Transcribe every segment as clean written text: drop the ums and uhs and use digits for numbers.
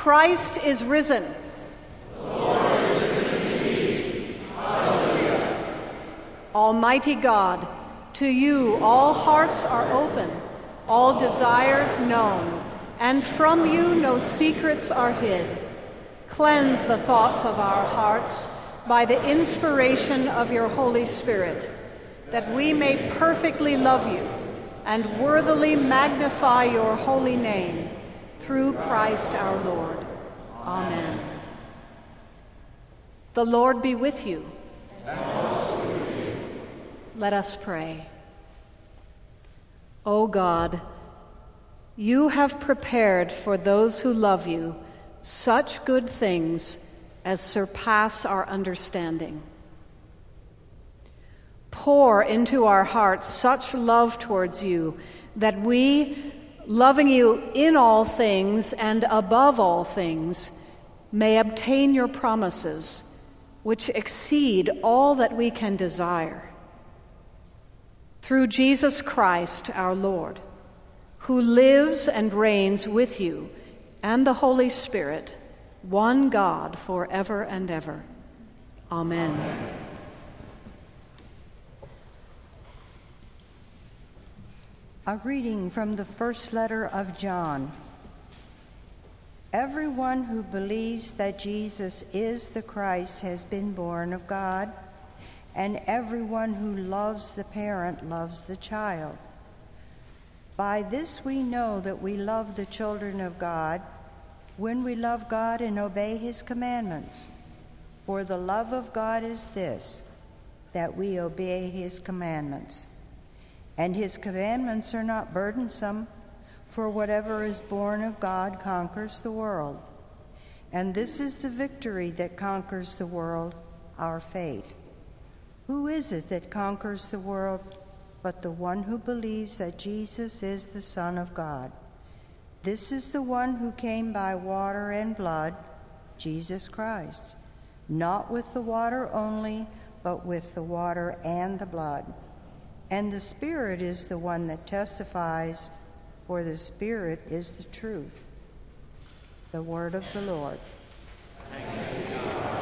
Christ is risen. The Lord is risen indeed. Hallelujah. Almighty God, to you all hearts are open, all desires known, and from you no secrets are hid. Cleanse the thoughts of our hearts by the inspiration of your Holy Spirit, that we may perfectly love you and worthily magnify your holy name, through Christ our Lord. Amen. The Lord be with you. And also with you. Let us pray. O God, you have prepared for those who love you such good things as surpass our understanding. Pour into our hearts such love towards you that we, loving you in all things and above all things, may obtain your promises, which exceed all that we can desire. Through Jesus Christ our Lord, who lives and reigns with you and the Holy Spirit, one God, forever and ever. Amen. A reading from the first letter of John. Everyone who believes that Jesus is the Christ has been born of God, and everyone who loves the parent loves the child. By this we know that we love the children of God, when we love God and obey his commandments. For the love of God is this, that we obey his commandments. And his commandments are not burdensome, for whatever is born of God conquers the world. And this is the victory that conquers the world, our faith. Who is it that conquers the world but the one who believes that Jesus is the Son of God? This is the one who came by water and blood, Jesus Christ, not with the water only, but with the water and the blood. And the Spirit is the one that testifies, for the Spirit is the truth. The word of the Lord. Thanks be to God.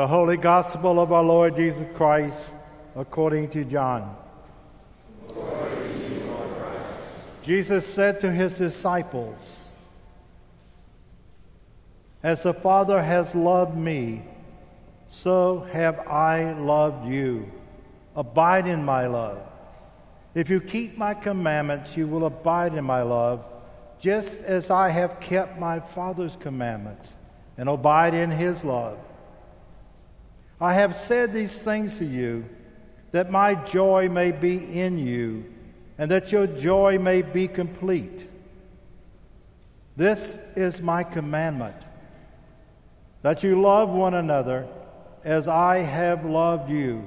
The Holy Gospel of our Lord Jesus Christ according to John. Glory to you, Lord Christ. Jesus said to his disciples, "As the Father has loved me, so have I loved you. Abide in my love. If you keep my commandments, you will abide in my love, just as I have kept my Father's commandments and abide in his love. I have said these things to you, that my joy may be in you, and that your joy may be complete. This is my commandment, that you love one another as I have loved you.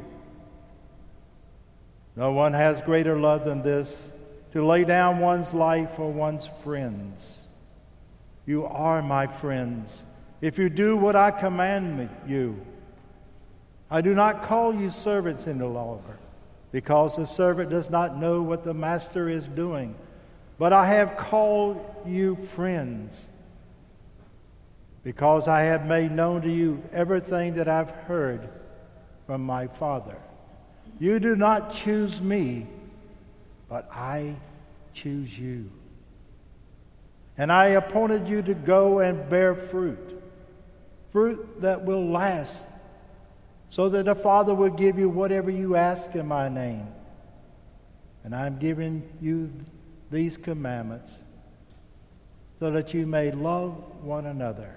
No one has greater love than this, to lay down one's life for one's friends. You are my friends if you do what I command you. I do not call you servants any longer, because the servant does not know what the master is doing, but I have called you friends, because I have made known to you everything that I've heard from my Father. You do not choose me, but I choose you. And I appointed you to go and bear fruit, fruit that will last, so that the Father will give you whatever you ask in my name. And I'm giving you these commandments so that you may love one another."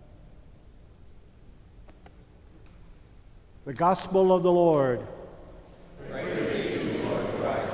The Gospel of the Lord. Praise to you, Lord Christ.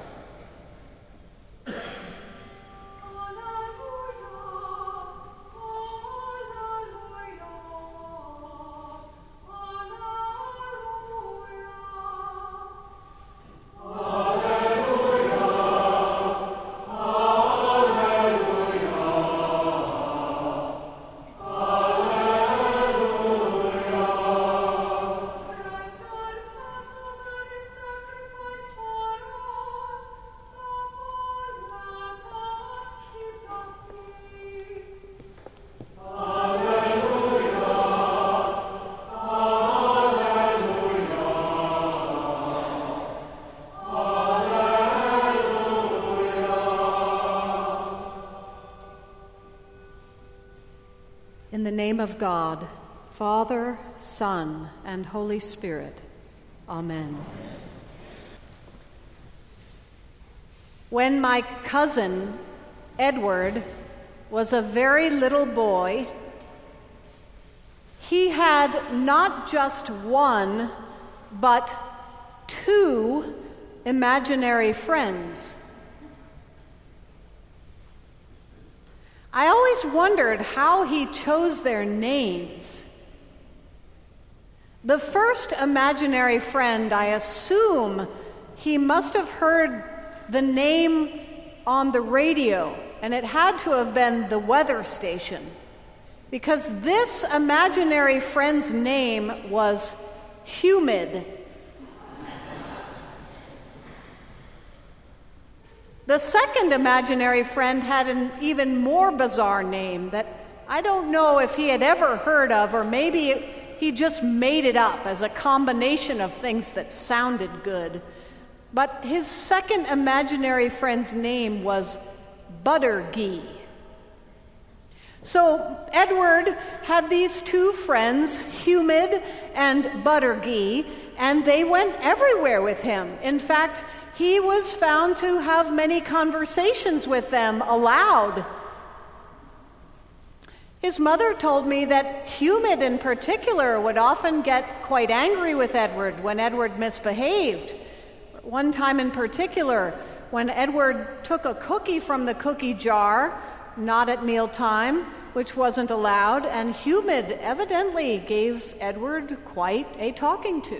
In the name of God, Father, Son, and Holy Spirit. Amen. When my cousin, Edward, was a very little boy, he had not just one, but two imaginary friends. I always wondered how he chose their names. The first imaginary friend, I assume he must have heard the name on the radio, and it had to have been the weather station, because this imaginary friend's name was Humid. The second imaginary friend had an even more bizarre name that I don't know if he had ever heard of, or maybe he just made it up as a combination of things that sounded good. But his second imaginary friend's name was Buttergee. So Edward had these two friends, Humid and Buttergee, and they went everywhere with him. In fact, he was found to have many conversations with them aloud. His mother told me that Humid in particular would often get quite angry with Edward when Edward misbehaved. One time in particular, when Edward took a cookie from the cookie jar, not at mealtime, which wasn't allowed, and Humid evidently gave Edward quite a talking to.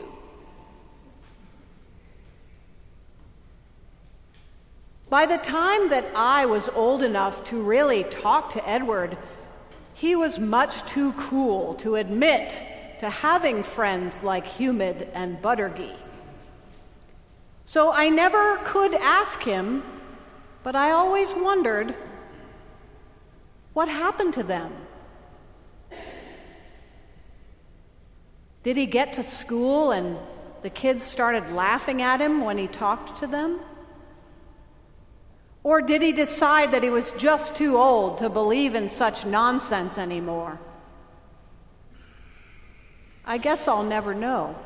By the time that I was old enough to really talk to Edward, he was much too cool to admit to having friends like Humid and Buttergee. So I never could ask him, but I always wondered, what happened to them? Did he get to school and the kids started laughing at him when he talked to them? Or did he decide that he was just too old to believe in such nonsense anymore? I guess I'll never know.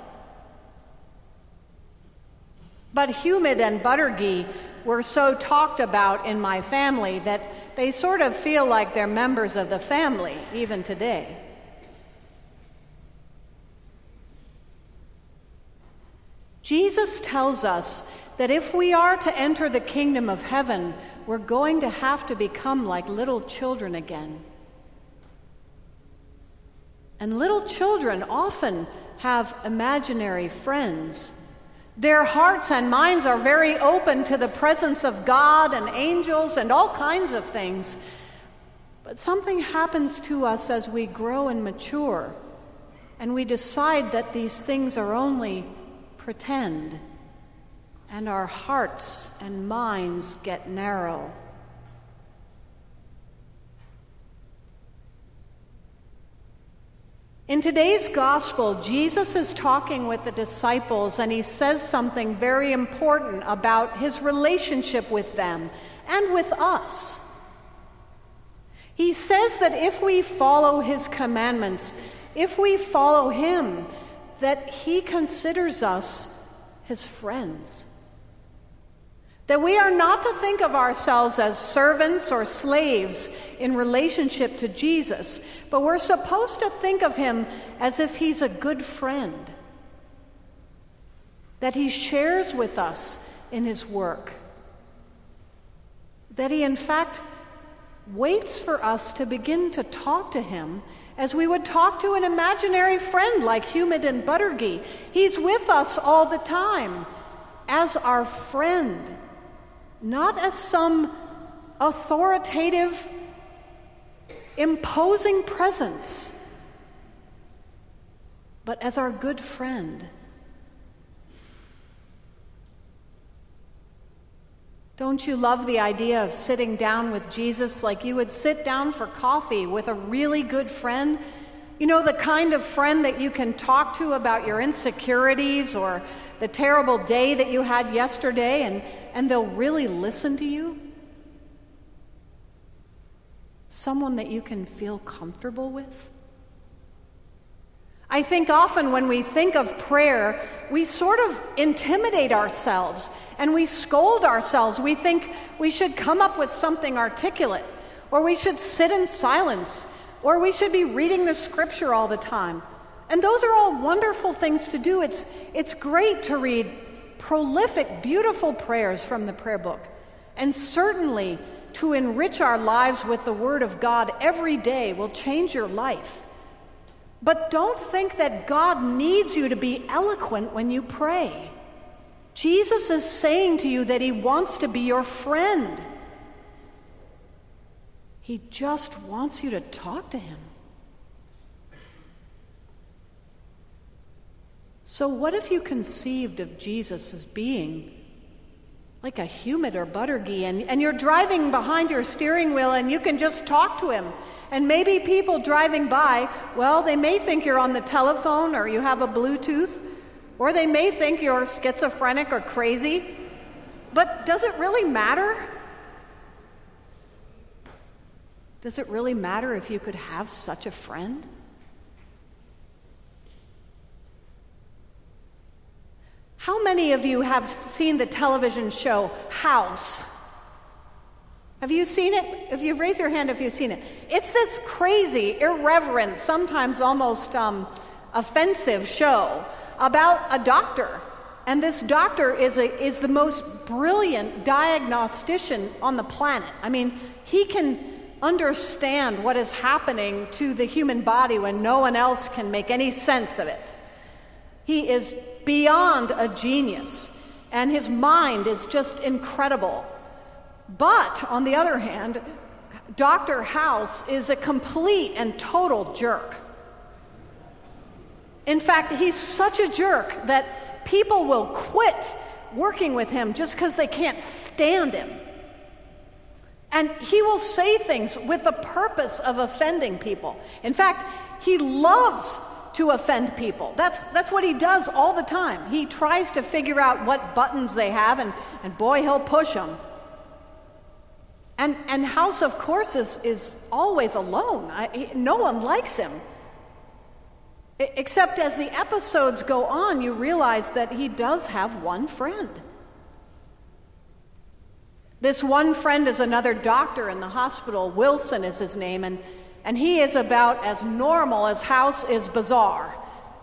But Humid and Buttergy were so talked about in my family that they sort of feel like they're members of the family, even today. Jesus tells us that if we are to enter the kingdom of heaven, we're going to have to become like little children again. And little children often have imaginary friends. Their hearts and minds are very open to the presence of God and angels and all kinds of things. But something happens to us as we grow and mature, and we decide that these things are only pretend, and our hearts and minds get narrow. In today's gospel, Jesus is talking with the disciples, and he says something very important about his relationship with them and with us. He says that if we follow his commandments, if we follow him, that he considers us his friends. That we are not to think of ourselves as servants or slaves in relationship to Jesus, but we're supposed to think of him as if he's a good friend. That he shares with us in his work. That he, in fact, waits for us to begin to talk to him as we would talk to an imaginary friend like Humid and Buttergy. He's with us all the time as our friend, not as some authoritative, imposing presence, but as our good friend. Don't you love the idea of sitting down with Jesus like you would sit down for coffee with a really good friend? You know, the kind of friend that you can talk to about your insecurities or the terrible day that you had yesterday, and they'll really listen to you? Someone that you can feel comfortable with? I think often when we think of prayer, we sort of intimidate ourselves and we scold ourselves. We think we should come up with something articulate, or we should sit in silence, or we should be reading the scripture all the time. And those are all wonderful things to do. It's great to read prolific, beautiful prayers from the prayer book, and certainly to enrich our lives with the Word of God every day will change your life. But don't think that God needs you to be eloquent when you pray. Jesus is saying to you that he wants to be your friend. He just wants you to talk to him. So what if you conceived of Jesus as being like a Humid or Buttergy, and you're driving behind your steering wheel and you can just talk to him? And maybe people driving by, well, they may think you're on the telephone or you have a Bluetooth, or they may think you're schizophrenic or crazy. But does it really matter? Does it really matter if you could have such a friend? How many of you have seen the television show House? Have you seen it? If you raise your hand if you've seen it. It's this crazy, irreverent, sometimes almost offensive show about a doctor. And this doctor is the most brilliant diagnostician on the planet. I mean, he can understand what is happening to the human body when no one else can make any sense of it. He is beyond a genius, and his mind is just incredible. But, on the other hand, Dr. House is a complete and total jerk. In fact, he's such a jerk that people will quit working with him just because they can't stand him. And he will say things with the purpose of offending people. In fact, he loves to offend people. That's what he does all the time. He tries to figure out what buttons they have, and boy, he'll push them. And House, of course, is always alone. No one likes him. Except as the episodes go on, you realize that he does have one friend. This one friend is another doctor in the hospital. Wilson is his name, and he is about as normal as House is bizarre.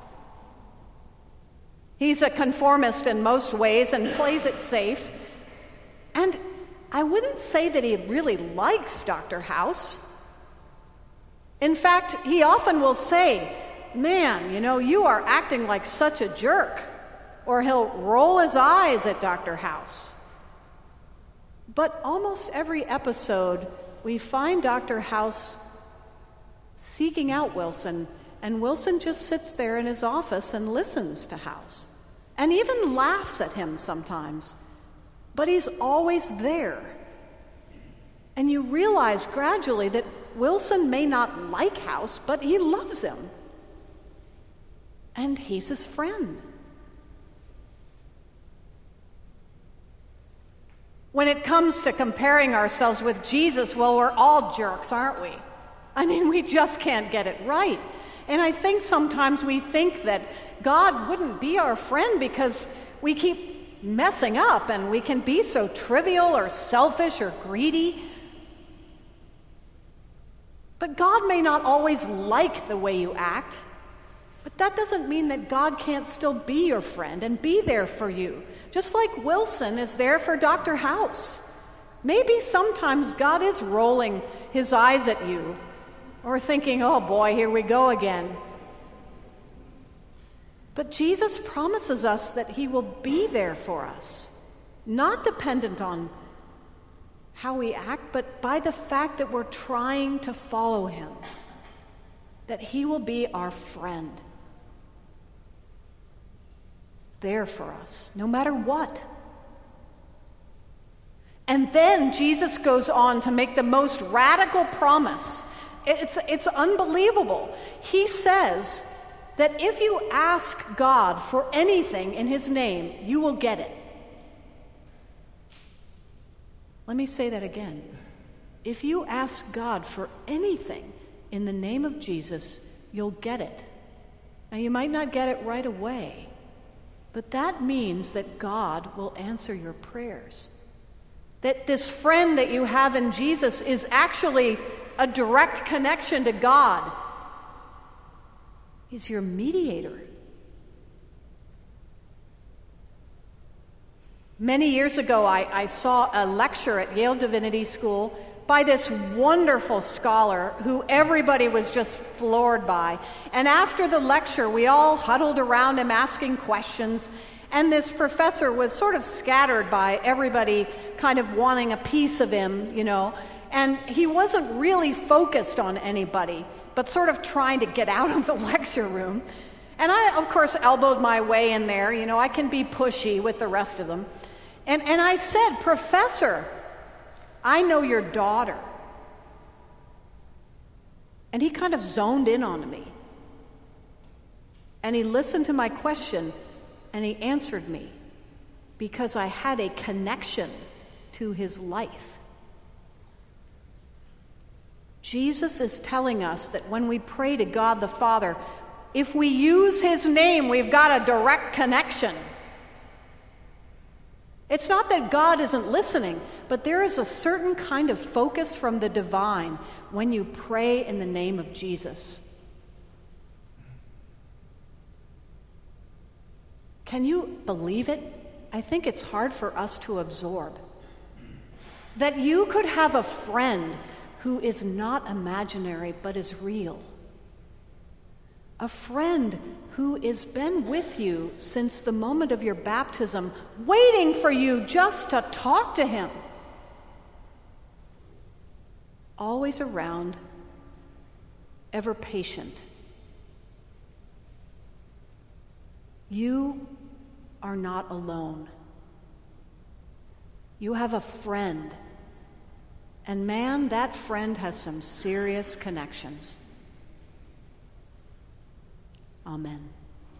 He's a conformist in most ways and plays it safe. And I wouldn't say that he really likes Dr. House. In fact, he often will say, "Man, you are acting like such a jerk." Or he'll roll his eyes at Dr. House. But almost every episode, we find Dr. House seeking out Wilson, and Wilson just sits there in his office and listens to House, and even laughs at him sometimes. But he's always there. And you realize gradually that Wilson may not like House, but he loves him. And he's his friend. When it comes to comparing ourselves with Jesus, well, we're all jerks, aren't we? I mean, we just can't get it right. And I think sometimes we think that God wouldn't be our friend because we keep messing up and we can be so trivial or selfish or greedy. But God may not always like the way you act, but that doesn't mean that God can't still be your friend and be there for you, just like Wilson is there for Dr. House. Maybe sometimes God is rolling his eyes at you or thinking, "Oh boy, here we go again." But Jesus promises us that he will be there for us, not dependent on how we act, but by the fact that we're trying to follow him, that he will be our friend, there for us, no matter what. And then Jesus goes on to make the most radical promise. It's unbelievable. He says that if you ask God for anything in his name, you will get it. Let me say that again. If you ask God for anything in the name of Jesus, you'll get it. Now, you might not get it right away, but that means that God will answer your prayers. That this friend that you have in Jesus is actually a direct connection to God. He's your mediator. Many years ago, I saw a lecture at Yale Divinity School by this wonderful scholar who everybody was just floored by. And after the lecture, we all huddled around him asking questions. And this professor was sort of scattered by everybody kind of wanting a piece of him, And he wasn't really focused on anybody, but sort of trying to get out of the lecture room. And I, of course, elbowed my way in there. I can be pushy with the rest of them. And I said, "Professor, I know your daughter." And he kind of zoned in on me. And he listened to my question, and he answered me because I had a connection to his life. Jesus is telling us that when we pray to God the Father, if we use his name, we've got a direct connection. It's not that God isn't listening, but there is a certain kind of focus from the divine when you pray in the name of Jesus. Can you believe it? I think it's hard for us to absorb. That you could have a friend who is not imaginary but is real. A friend who has been with you since the moment of your baptism, waiting for you just to talk to him. Always around, ever patient. You are not alone. You have a friend. And man, that friend has some serious connections. Amen.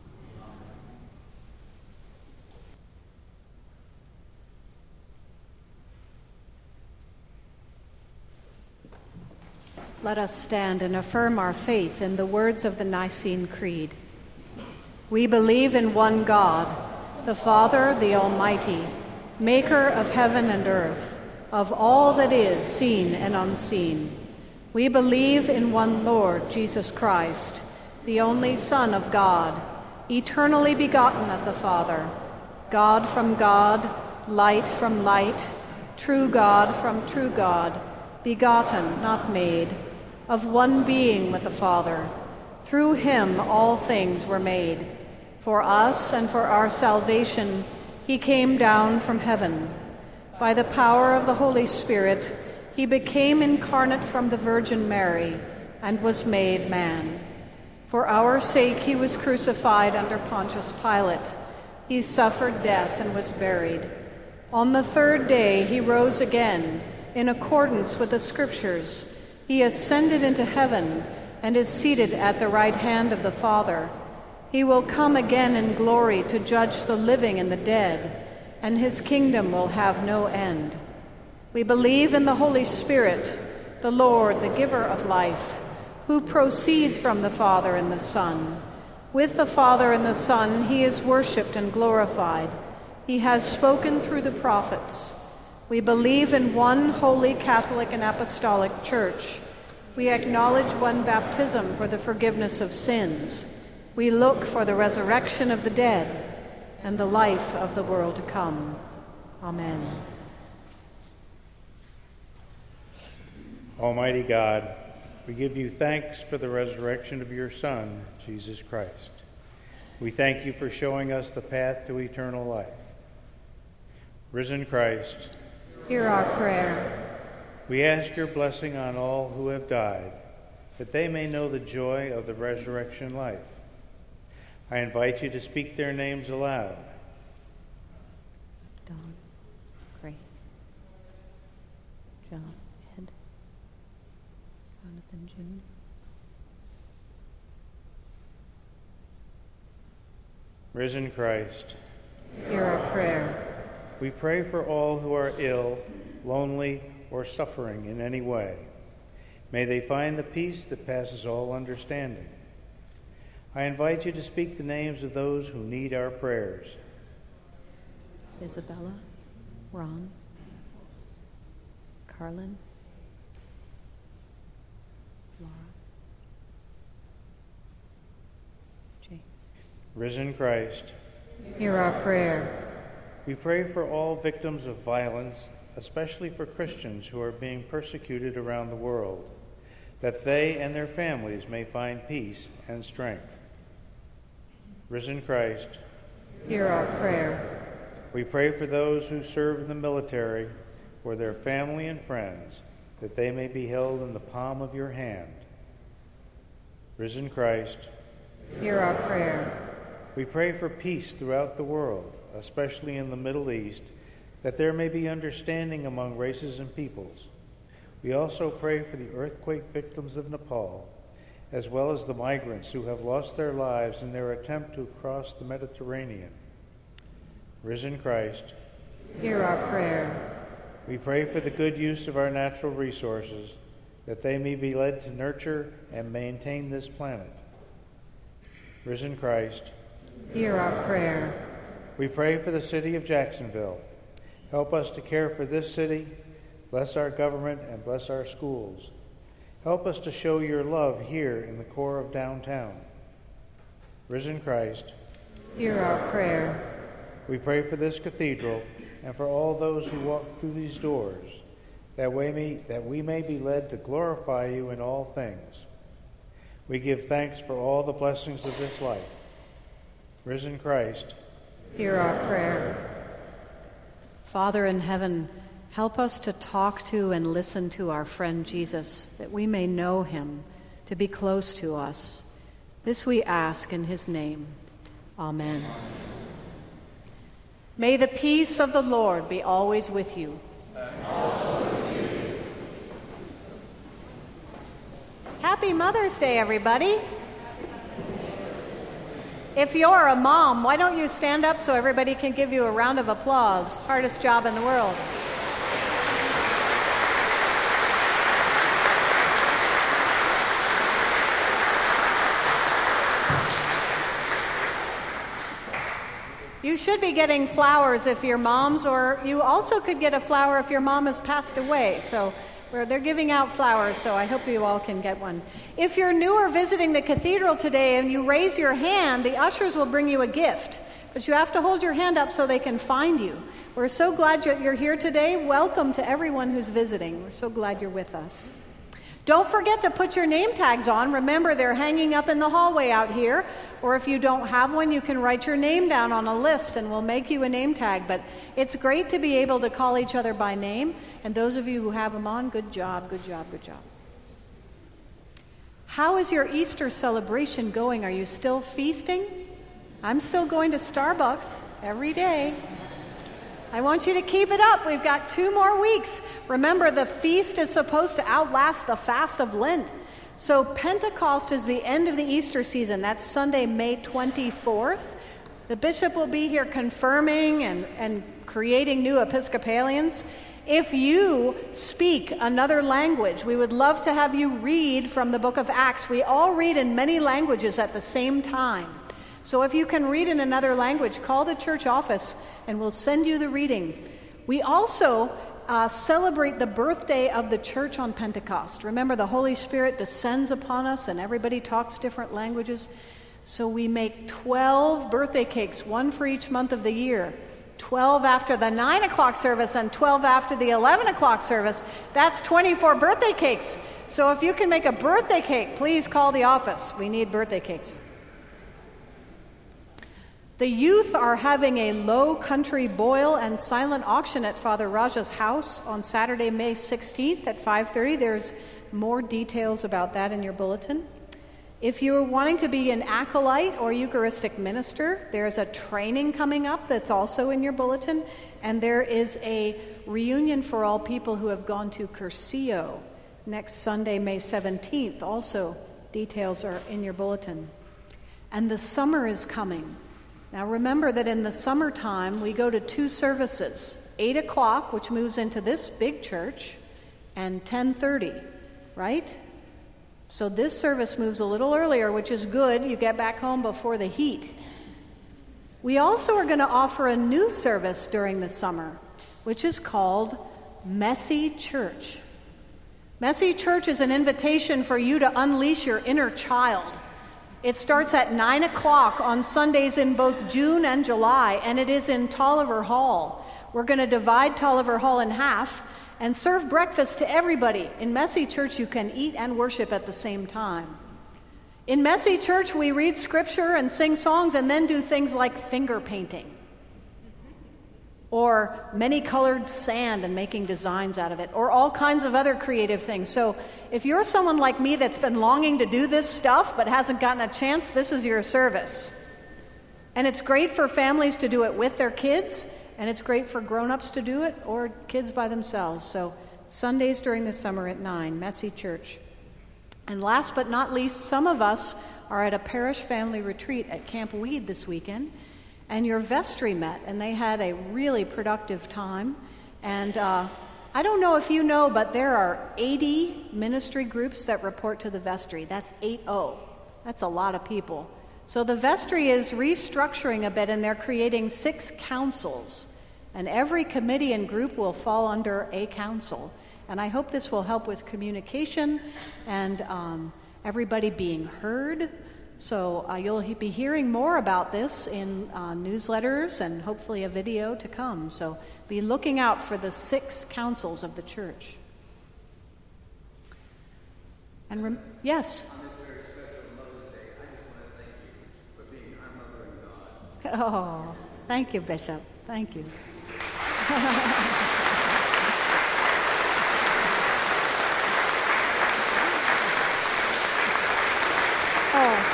Let us stand and affirm our faith in the words of the Nicene Creed. We believe in one God, the Father, the Almighty, maker of heaven and earth, of all that is seen and unseen. We believe in one Lord, Jesus Christ, the only Son of God, eternally begotten of the Father, God from God, light from light, true God from true God, begotten, not made, of one being with the Father. Through him all things were made. For us and for our salvation he came down from heaven. By the power of the Holy Spirit, he became incarnate from the Virgin Mary and was made man. For our sake he was crucified under Pontius Pilate. He suffered death and was buried. On the third day he rose again, in accordance with the Scriptures. He ascended into heaven and is seated at the right hand of the Father. He will come again in glory to judge the living and the dead, and his kingdom will have no end. We believe in the Holy Spirit, the Lord, the giver of life, who proceeds from the Father and the Son. With the Father and the Son he is worshipped and glorified. He has spoken through the prophets. We believe in one holy Catholic and Apostolic Church. We acknowledge one baptism for the forgiveness of sins. We look for the resurrection of the dead and the life of the world to come. Amen. Almighty God, we give you thanks for the resurrection of your Son, Jesus Christ. We thank you for showing us the path to eternal life. Risen Christ, hear our prayer. We ask your blessing on all who have died, that they may know the joy of the resurrection life. I invite you to speak their names aloud. Dawn, Craig, John, Ed, Jonathan, June. Risen Christ, hear our prayer. we pray for all who are ill, lonely, or suffering in any way. May they find the peace that passes all understanding. I invite you to speak the names of those who need our prayers. Isabella, Ron, Carlin, Laura, James. Risen Christ, hear our prayer. we pray for all victims of violence, especially for Christians who are being persecuted around the world, that they and their families may find peace and strength. Risen Christ, hear our prayer. we pray for those who serve in the military, for their family and friends, that they may be held in the palm of your hand. Risen Christ, hear our prayer. we pray for peace throughout the world, especially in the Middle East, that there may be understanding among races and peoples. We also pray for the earthquake victims of Nepal, as well as the migrants who have lost their lives in their attempt to cross the Mediterranean. Risen Christ, hear our prayer. we pray for the good use of our natural resources, that they may be led to nurture and maintain this planet. Risen Christ, hear our prayer. we pray for the city of Jacksonville. Help us to care for this city, bless our government, and bless our schools. Help us to show your love here in the core of downtown. Risen Christ, hear our prayer. we pray for this cathedral and for all those who walk through these doors, that we may be led to glorify you in all things. We give thanks for all the blessings of this life. Risen Christ, hear our prayer. Father in heaven, help us to talk to and listen to our friend Jesus, that we may know him, to be close to us. This we ask in his name. Amen. May the peace of the Lord be always with you. And also with you. Happy Mother's Day, everybody. If you're a mom, why don't you stand up so everybody can give you a round of applause? Hardest job in the world. You should be getting flowers if you're moms, or you also could get a flower if your mom has passed away. So they're giving out flowers, so I hope you all can get one. If you're new or visiting the cathedral today and you raise your hand, the ushers will bring you a gift. But you have to hold your hand up so they can find you. We're so glad you're here today. Welcome to everyone who's visiting. We're so glad you're with us. Don't forget to put your name tags on. Remember, they're hanging up in the hallway out here. Or if you don't have one, you can write your name down on a list and we'll make you a name tag. But it's great to be able to call each other by name. And those of you who have them on, good job, good job, good job. How is your Easter celebration going? Are you still feasting? I'm still going to Starbucks every day. I want you to keep it up. We've got 2 more weeks. Remember, the feast is supposed to outlast the fast of Lent. So Pentecost is the end of the Easter season. That's Sunday, May 24th. The bishop will be here confirming and creating new Episcopalians. If you speak another language, we would love to have you read from the book of Acts. We all read in many languages at the same time. So if you can read in another language, call the church office and we'll send you the reading. We also celebrate the birthday of the church on Pentecost. Remember, the Holy Spirit descends upon us and everybody talks different languages. So we make 12 birthday cakes, 1 for each month of the year. 12 after the 9 o'clock service and 12 after the 11 o'clock service. That's 24 birthday cakes. So if you can make a birthday cake, please call the office. We need birthday cakes. The youth are having a low country boil and silent auction at Father Raja's house on Saturday, May 16th at 5:30. There's more details about that in your bulletin. If you're wanting to be an acolyte or Eucharistic minister, there's a training coming up that's also in your bulletin. And there is a reunion for all people who have gone to Cursillo next Sunday, May 17th. Also, details are in your bulletin. And the summer is coming. Now remember that in the summertime, we go to 2 services, 8 o'clock, which moves into this big church, and 10:30, right? So this service moves a little earlier, which is good. You get back home before the heat. We also are going to offer a new service during the summer, which is called Messy Church. Messy Church is an invitation for you to unleash your inner child. It starts at 9 o'clock on Sundays in both June and July, and it is in Tolliver Hall. We're going to divide Tolliver Hall in half and serve breakfast to everybody. In Messy Church, you can eat and worship at the same time. In Messy Church, we read scripture and sing songs and then do things like finger painting or many-colored sand and making designs out of it, or all kinds of other creative things. So if you're someone like me that's been longing to do this stuff but hasn't gotten a chance, this is your service. And it's great for families to do it with their kids, and it's great for grown-ups to do it or kids by themselves. So Sundays during the summer at 9, Messy Church. And last but not least, some of us are at a parish family retreat at Camp Weed this weekend. And your vestry met, and they had a really productive time. And I don't know if you know, but there are 80 ministry groups that report to the vestry. That's 80. That's a lot of people. So the vestry is restructuring a bit, and they're creating 6 councils. And every committee and group will fall under a council. And I hope this will help with communication and everybody being heard. So you'll be hearing more about this in newsletters and hopefully a video to come. So be looking out for the 6 councils of the church. And yes? On this very special Mother's Day, I just want to thank you for being our mother in God. Oh, thank you, Bishop. Thank you. Oh.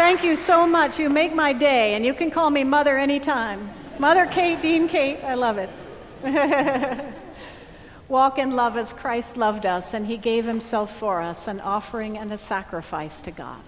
Thank you so much. You make my day, and you can call me Mother anytime. Mother Kate, Dean Kate, I love it. Walk in love as Christ loved us, and he gave himself for us, an offering and a sacrifice to God.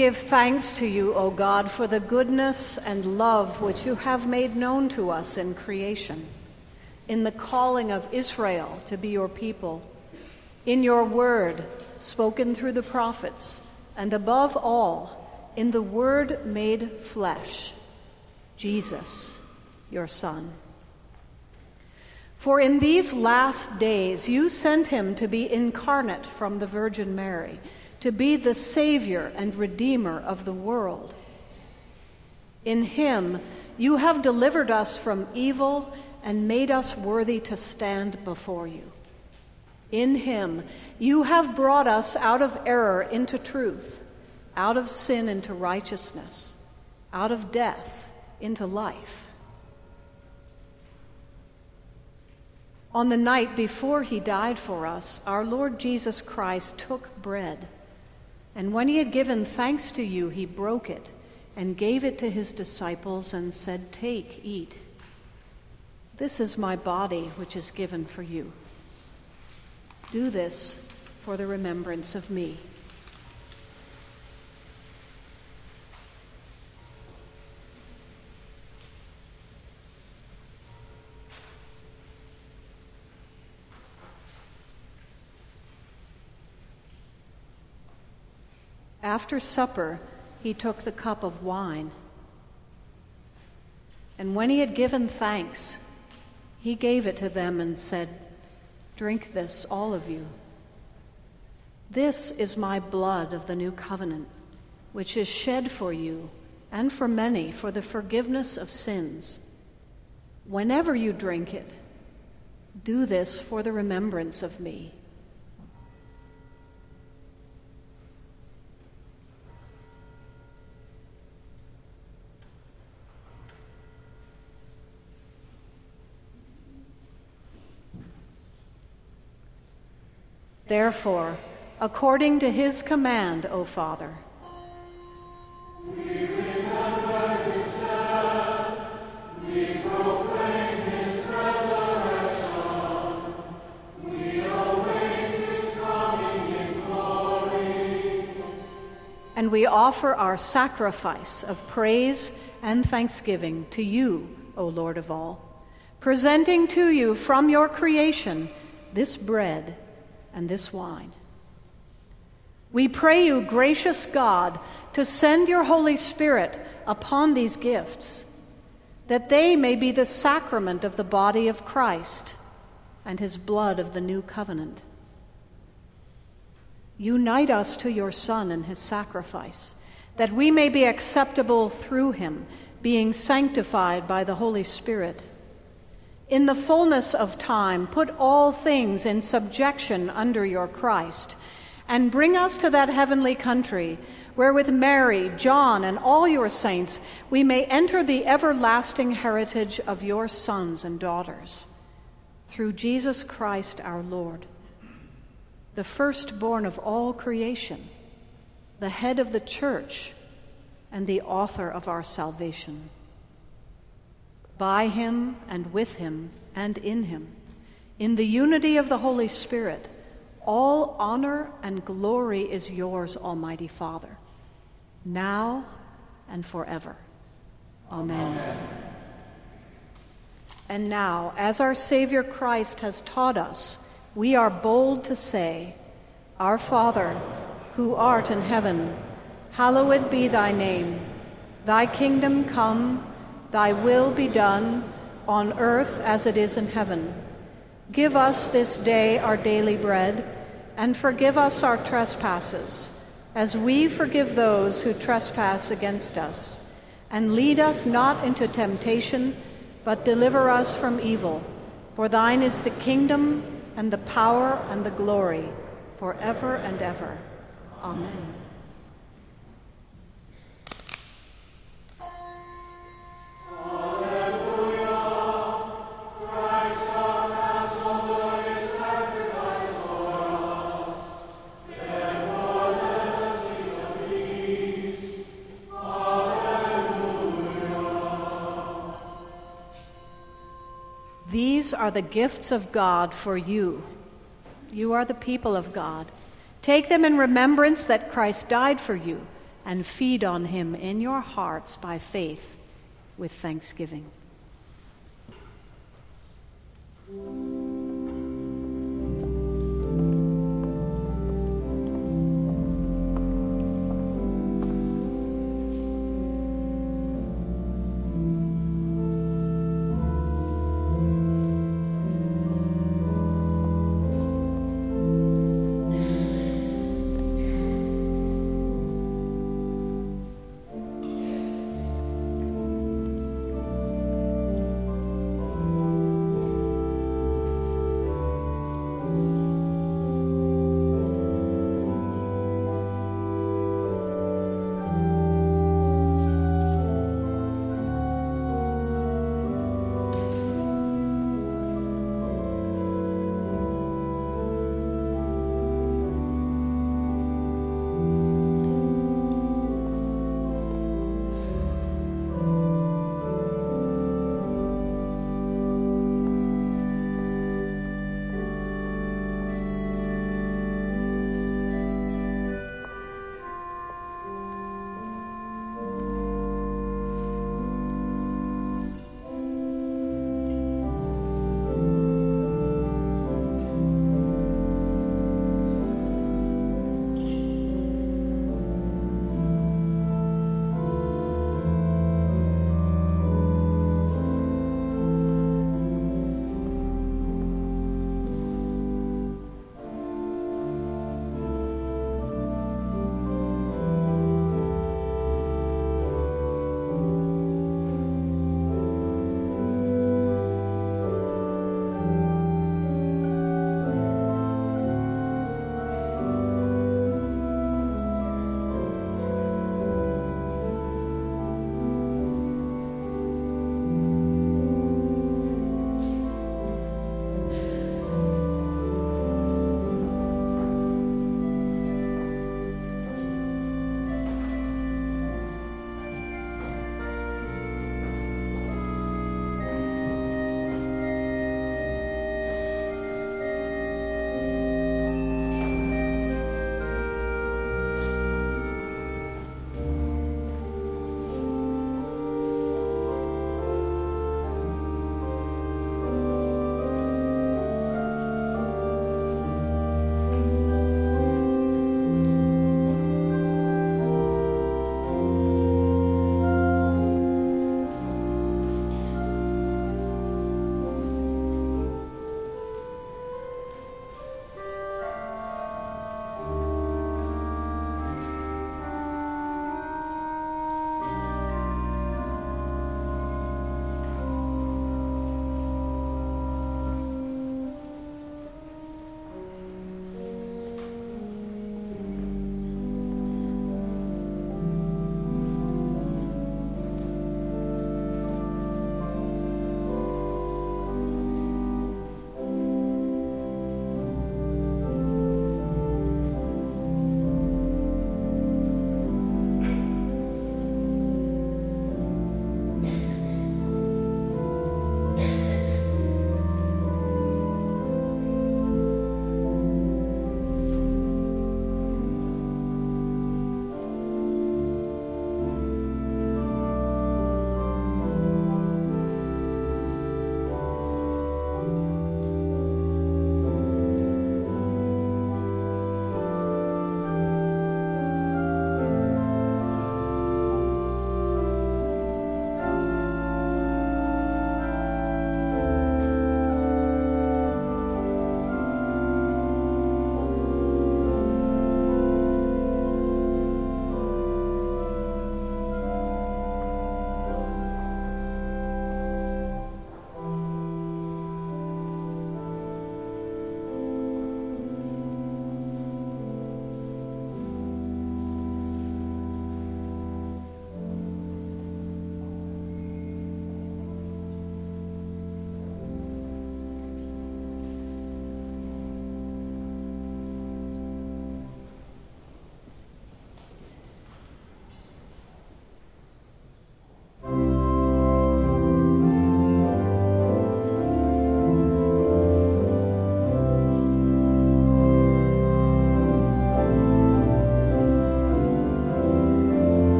give thanks to you, O God, for the goodness and love which you have made known to us in creation, in the calling of Israel to be your people, in your word spoken through the prophets, and above all, in the Word made flesh, Jesus, your Son. For in these last days you sent him to be incarnate from the Virgin Mary, to be the Savior and Redeemer of the world. In him you have delivered us from evil and made us worthy to stand before you. In him you have brought us out of error into truth, out of sin into righteousness, out of death into life. On the night before he died for us, our Lord Jesus Christ took bread, and when he had given thanks to you, he broke it and gave it to his disciples and said, "Take, eat. This is my body, which is given for you. Do this for the remembrance of me." After supper, he took the cup of wine, and when he had given thanks, he gave it to them and said, "Drink this, all of you. This is my blood of the new covenant, which is shed for you and for many for the forgiveness of sins. Whenever you drink it, do this for the remembrance of me." Therefore, according to his command, O Father, we remember his death, we proclaim his resurrection, we await his coming in glory. And we offer our sacrifice of praise and thanksgiving to you, O Lord of all, presenting to you from your creation this bread and this wine. We pray you, gracious God, to send your Holy Spirit upon these gifts, that they may be the sacrament of the body of Christ and his blood of the new covenant. Unite us to your Son and his sacrifice, that we may be acceptable through him, being sanctified by the Holy Spirit. In the fullness of time, put all things in subjection under your Christ, and bring us to that heavenly country, where with Mary, John, and all your saints, we may enter the everlasting heritage of your sons and daughters. Through Jesus Christ our Lord, the firstborn of all creation, the head of the church, and the author of our salvation. By him and with him and in him, in the unity of the Holy Spirit, all honor and glory is yours, Almighty Father, now and forever. Amen. Amen. And now, as our Savior Christ has taught us, we are bold to say, "Our Father, who art in heaven, hallowed be thy name. Thy kingdom come, thy will be done, on earth as it is in heaven. Give us this day our daily bread, and forgive us our trespasses, as we forgive those who trespass against us. And lead us not into temptation, but deliver us from evil. For thine is the kingdom, and the power, and the glory, forever and ever. Amen. These are the gifts of God for you. You are the people of God. Take them in remembrance that Christ died for you, and feed on him in your hearts by faith with thanksgiving.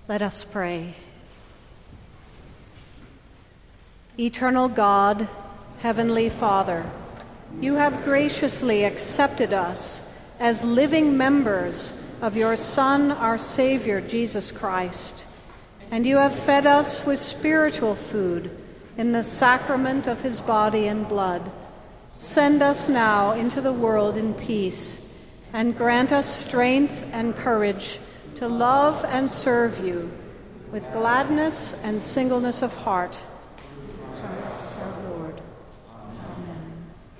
Let us pray. Eternal God, Heavenly Father, you have graciously accepted us as living members of your Son, our Savior, Jesus Christ, and you have fed us with spiritual food in the sacrament of his body and blood. Send us now into the world in peace, and grant us strength and courage to love and serve you with gladness and singleness of heart. Our Lord. Amen.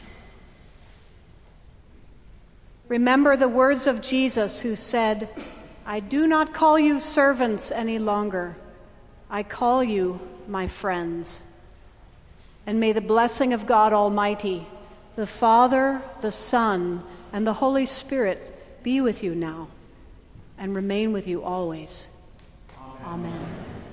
Remember the words of Jesus, who said, "I do not call you servants any longer. I call you my friends." And may the blessing of God Almighty, the Father, the Son, and the Holy Spirit be with you now and remain with you always. Amen.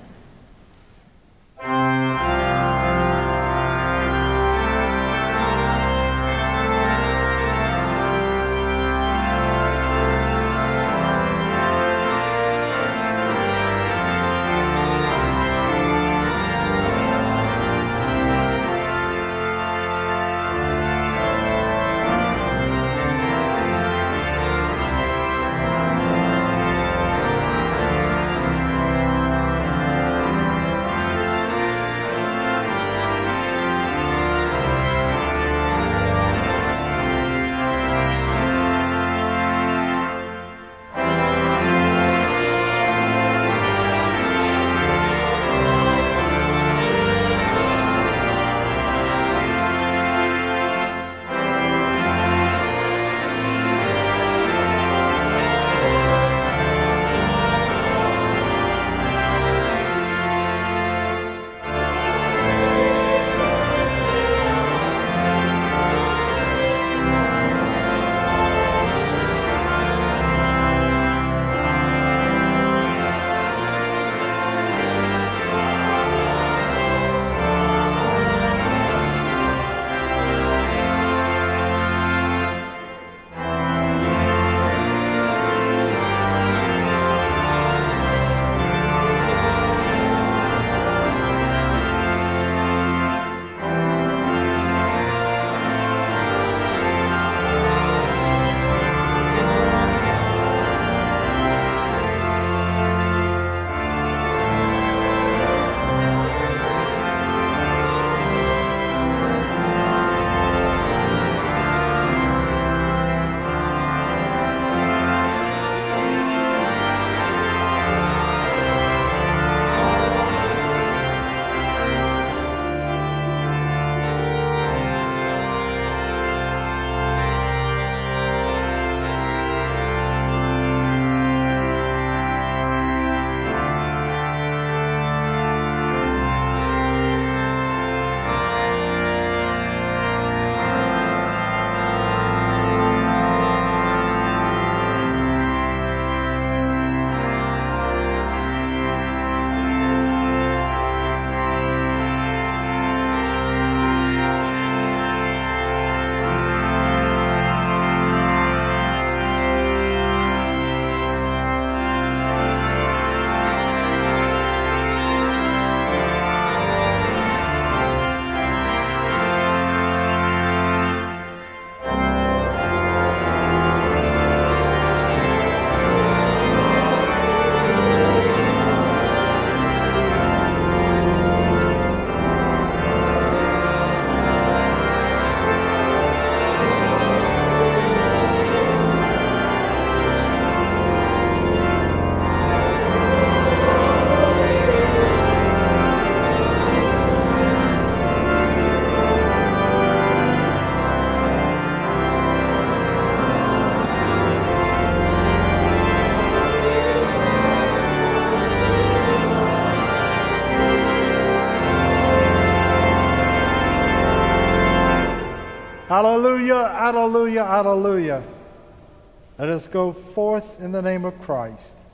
Hallelujah, hallelujah, hallelujah. Let us go forth in the name of Christ.